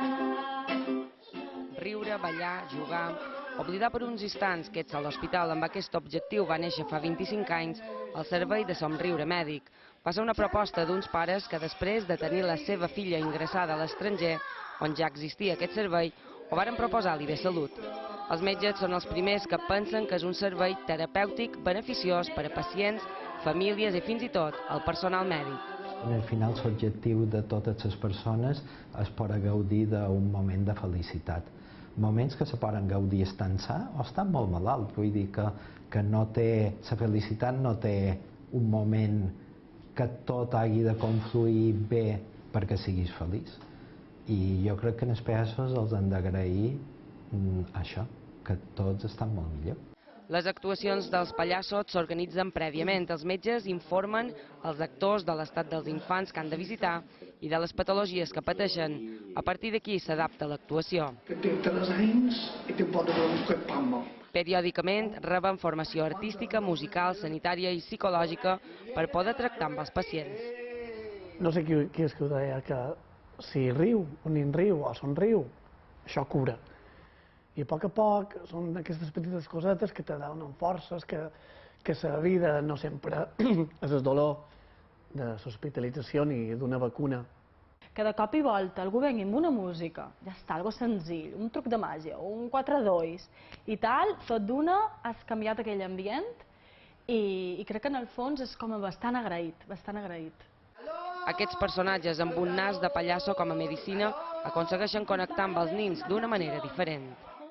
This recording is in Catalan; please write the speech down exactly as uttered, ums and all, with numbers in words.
Riure, ballar, jugar... Oblidar per uns instants que ets a l'hospital amb aquest objectiu va néixer fa vint-i-cinc anys el Servei de Somriure Mèdic. Va ser una proposta d'uns pares que després de tenir la seva filla ingressada a l'estranger, on ja existia aquest servei, ho varen proposar a l'I B Salut. Els metges són els primers que pensen que és un servei terapèutic beneficiós per a pacients, famílies i fins i tot el personal mèdic. Al final l'objectiu de totes les persones és poder gaudir d'un moment de felicitat. Moments que se poden gaudir estant sa o estant molt malalt, vull dir que, que no té, la felicitat no té un moment que tot hagi de confluir bé perquè siguis feliç. I jo crec que en els peassos els han d'agrair això, que tots estan molt millor. Les actuacions dels pallassos s'organitzen prèviament. Els metges informen els actors de l'estat dels infants que han de visitar i de les patologies que pateixen. A partir d'aquí s'adapta l'actuació. Periòdicament reben formació artística, musical, sanitària i psicològica per poder tractar amb els pacients. No sé qui, qui és que ho deia, que si riu, un nen riu o somriu, això cura. I a poc a poc són aquestes petites cosetes que te donen forces, que, que la vida no sempre és el dolor de l'hospitalització ni d'una vacuna. Que de cop i volta algú vengui amb una música, ja està, algo senzill, un truc de màgia, un quatre dois i tal, tot d'una has canviat aquell ambient i, i crec que en el fons és com bastant agraït, bastant agraït. Aquests personatges amb un nas de pallasso com a medicina aconsegueixen connectar amb els nins d'una manera diferent.